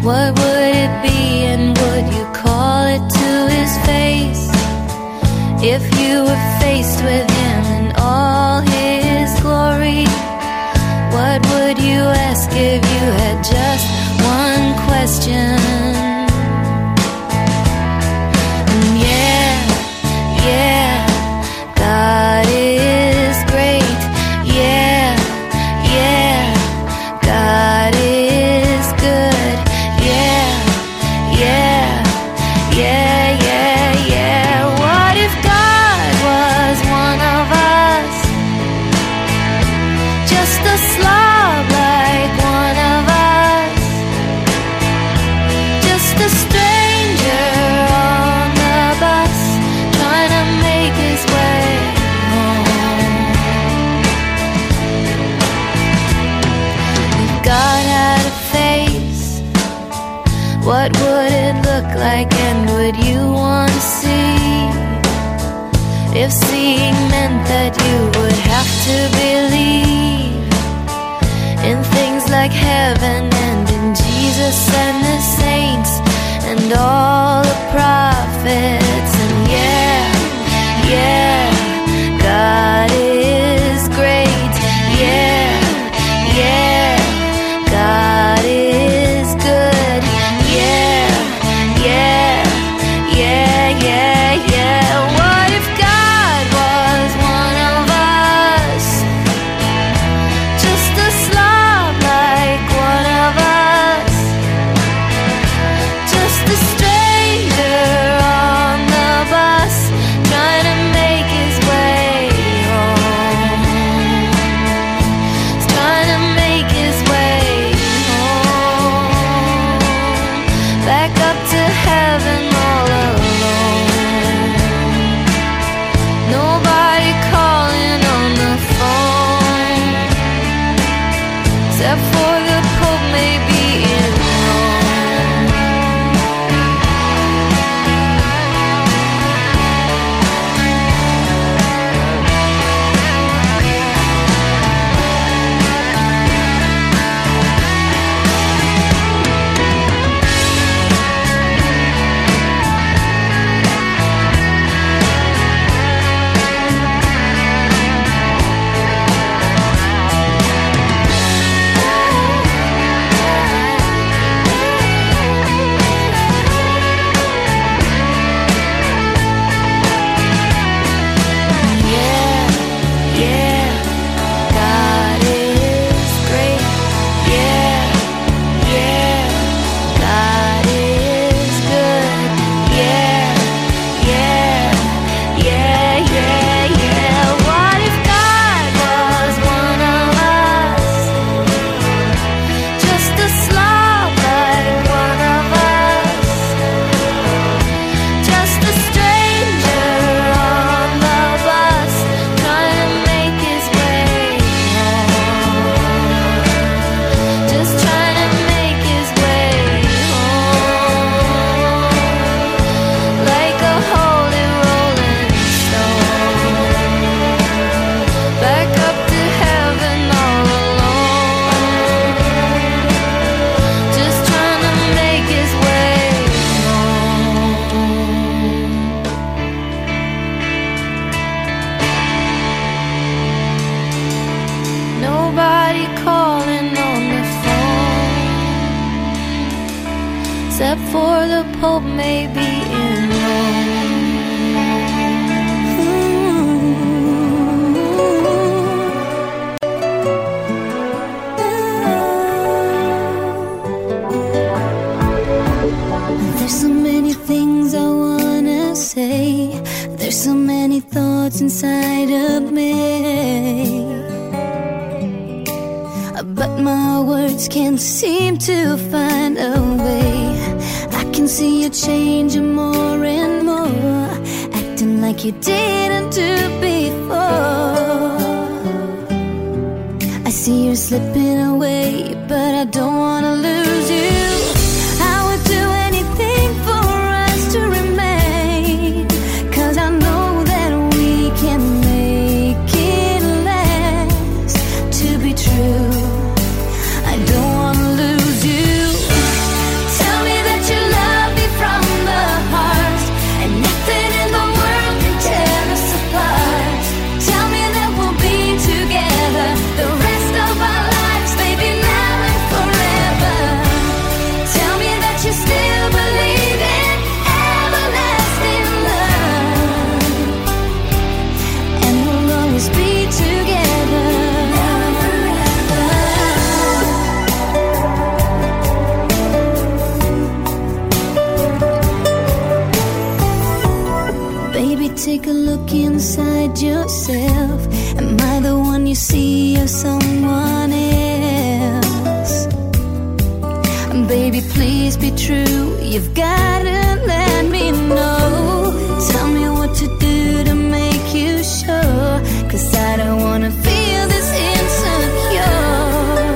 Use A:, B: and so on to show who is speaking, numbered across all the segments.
A: what would it be, and would you call it to his face? If you were faced with him in all his glory, what would you ask if you had just one question? And yeah, God is great. Yeah, God is good. Yeah. What if God was one of us? Just a slob like one of us. Just a stranger on the bus, trying to make his way home. If God had a face, what would it look like, and would you want to see? If seeing meant that you would have to believe in things like heaven and in Jesus and the saints and all the prophets. And yeah, God is great. Yeah, God is good. Yeah. What if God was one of us? Just a slob like one of us. Just a stranger on the bus, trying to make his way home. He's trying to make his way home. Back up to heaven all alone. Nobody calling on the phone, except for the Pope maybe in Rome. Yeah, God is great. Yeah, God is good. Yeah. What if God was one of us? Just a slob like one of us. Just a stranger on the bus, trying to make his way home. Just trying to make his way home. Like a holy rolling stone. Back up to heaven all alone. Just trying to make his way home. Nobody calling on the phone, except for the Pope maybe in Rome. There's so many things I wanna say. There's so many thoughts inside of me, but my words can't seem to find a way. I can see you changing more and more, acting like you didn't do before. I see you're slipping away, but I don't wanna lose you. I would do anything for us to remain, 'cause I know that we can make it last. To be true, I don't wanna lose you. take a look inside yourself. Am I the one you see or someone else? Baby, please be true. You've gotta let me know. Tell me what to do to make you sure. 'Cause I don't wanna feel this insecure.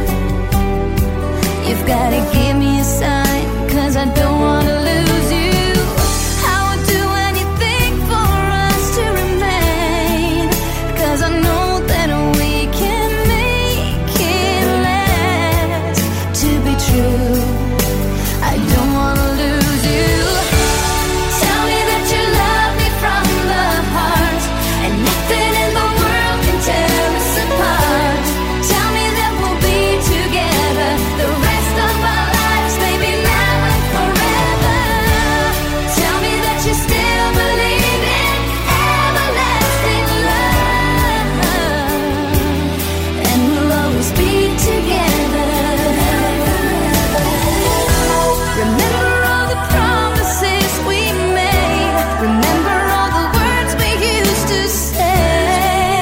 A: You've gotta give me a sign, 'cause I don't wanna lose you. I would do anything for us to remain. 'Cause I know that we can make it last. To be true, I don't wanna lose you. Tell me that you love me from the heart, and nothing in the world can tear us apart. Tell me that we'll be together the rest of our lives, baby, now and forever. Tell me that you still believe in everlasting love, and we'll always be together. Remember all the promises we made. Remember all the words we used to say.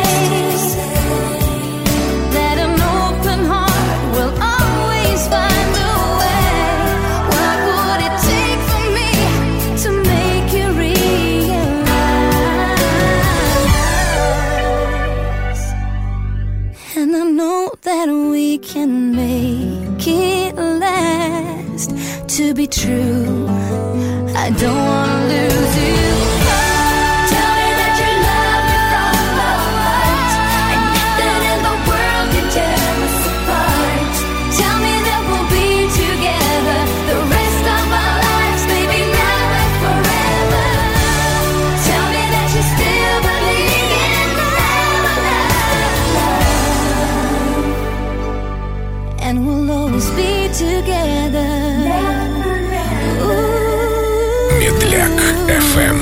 A: That an open heart will always find a way. What would it take for me to make you realize? And I know that we can make it last. To be true, I don't wanna lose you. Tell me that you love me from the heart, and nothing in the world can tear us apart. Tell me that we'll be together the rest of our lives, baby, now and forever. Tell me that you still believe in everlasting love, and we'll always be together.
B: Медляк FM.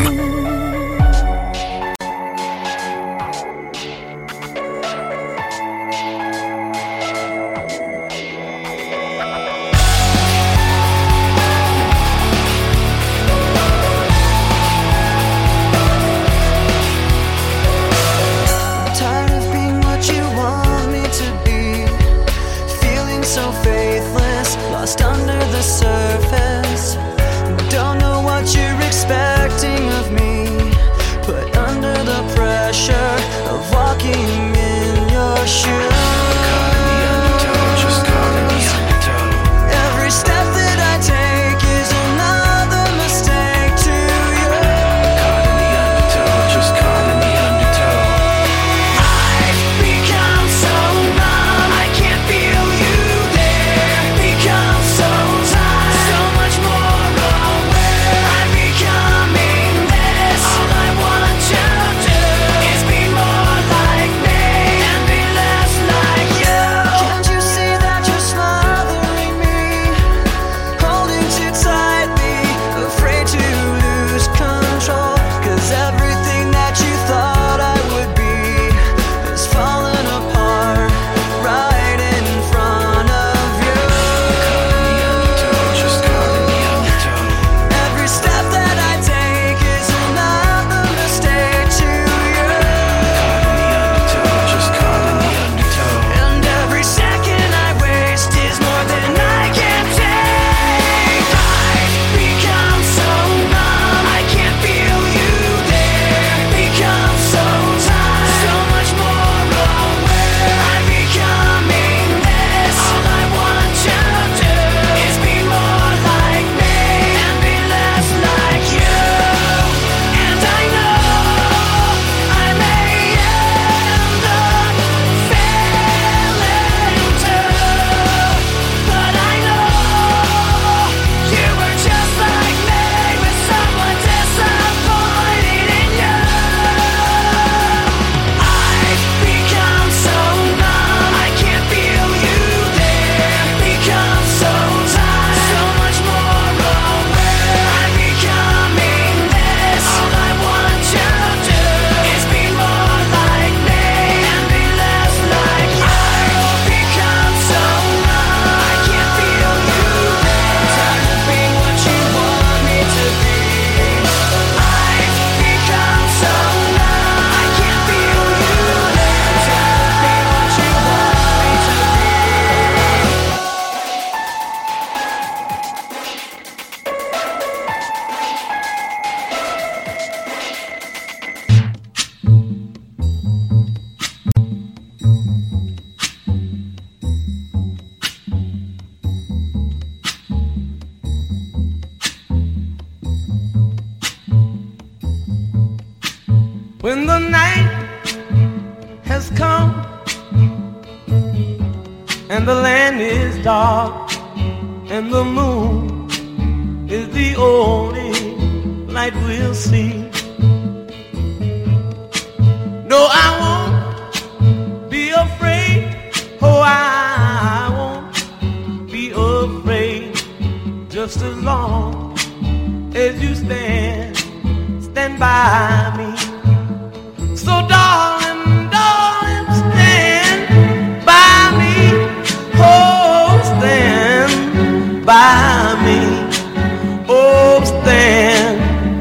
C: Tired of being what you want me to be, feeling so faithless, lost under the surface. Don't know what you're expecting of me, put under the pressure of walking in your shoes. Every step that I take is another mistake to you. I've become so numb, I can't feel you there. Become so tired, so much more aware. I'm becoming this. All I want to do is be more like me and be less like
D: When the night has come and the land is dark and the moon is the only light we'll see. No, I won't be afraid. Oh, I won't be afraid. Just as long as you stand by me. So darling, darling, stand by me. Oh, stand by me. Oh, stand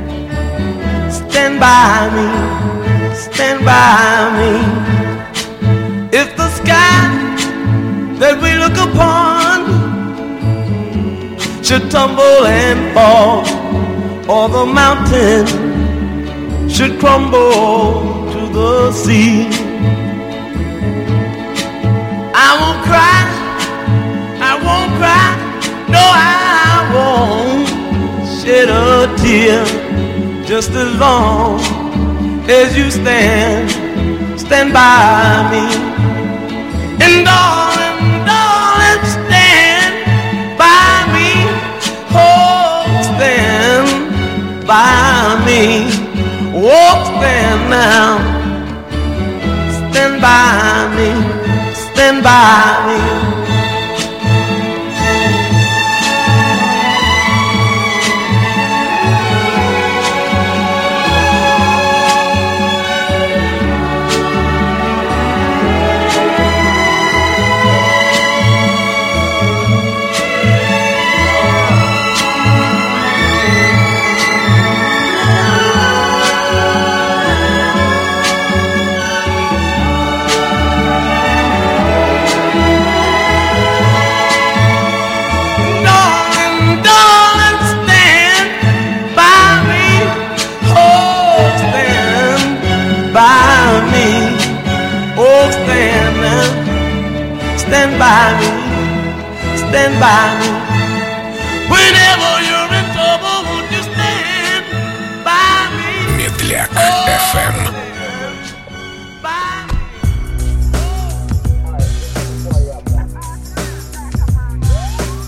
D: by me. Stand by me. If the sky that we look upon should tumble and fall, or the mountain should crumble to the sea, I won't cry, I won't cry, no, I won't shed a tear, just as long as you stand by me. And darling, darling, stand by me. Oh, stand by me. Oh, stand now. Stand by me. Stand by me. Stand by me, stand by me. Whenever you're in trouble, won't you stand by me?
B: Медляк FM.